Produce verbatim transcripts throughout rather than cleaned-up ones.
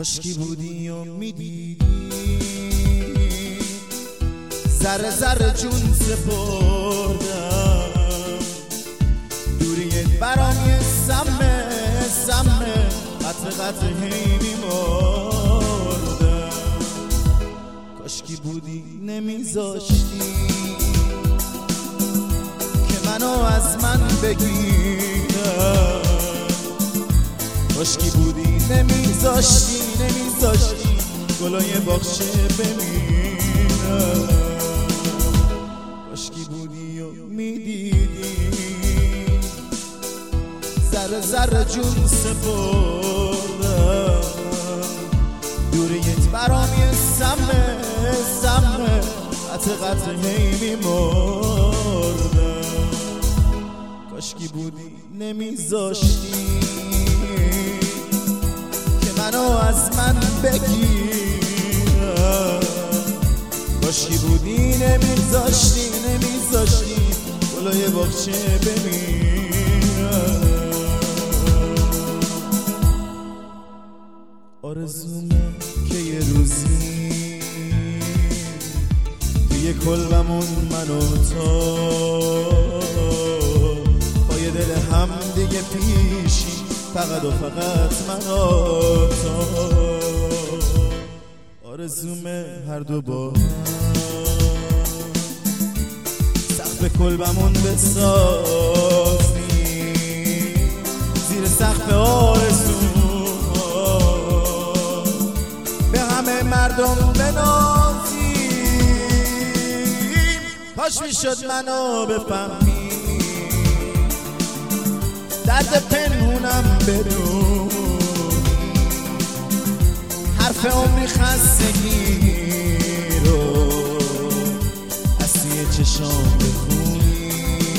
کاشکی بودی و میدیدی ذره ذره جون سپردم دوریت برام یه سمه سمه قطر قطر هی میمردم کاشکی بودی نمیذاشتی که منو از من بگیرم کاشکی بودی نمیذاشتی نمیذاشتی گلای باغچه بمیرم کاشکی بودی و میدیدی ذره ذره جون سپردم دوریت برام یه سمه سمه قطع قطع هی میمردم کاشکی بودی نمیذاشتی که منو از من بگیرم کاشکی بودی نمیذاشتی نمیذاشتی گلای باغچه بمیرم آرزومه که یه روزی توی کلبمون من و تو با یه دل هم دیگه پیشی فقط و فقط من و تو آرزومه هر دو با سقف کلبمون بسازی زیر سقف آرزو به همه مردم بنازیم کاش میشد منو بفهمی درد پنهونم بدونی حرف عمری خستگی رو از توی چشام بخونی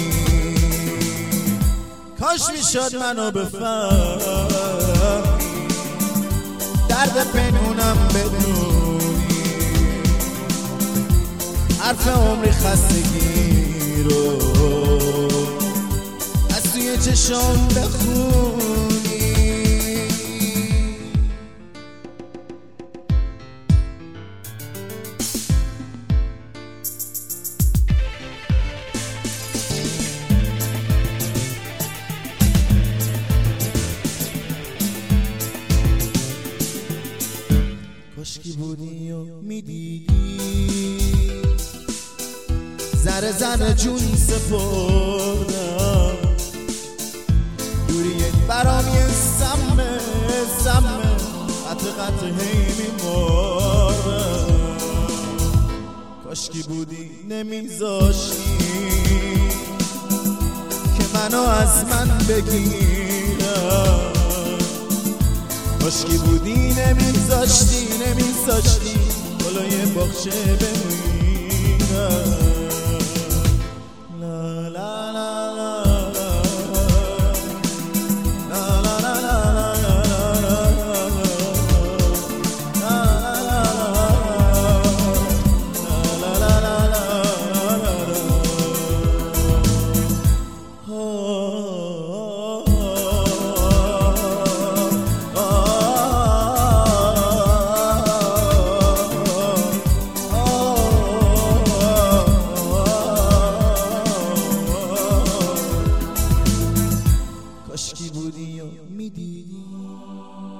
کاش میشد منو بفهمی درد پنهونم بدونی حرف عمری خستگی رو از توی چشام بخونی کاشکی بودی و میدیدی ذره ذره جون سپردم دوریت برام یه سمه سمه قطع قطع هی میمردم کاشکی بودی نمیذاشتی که منو از من بگیرم کاشکی بودی نمیذاشتی نمیذاشتی گلای باغچه بمیرم لا لا لا کاشکی بودی و میدیدی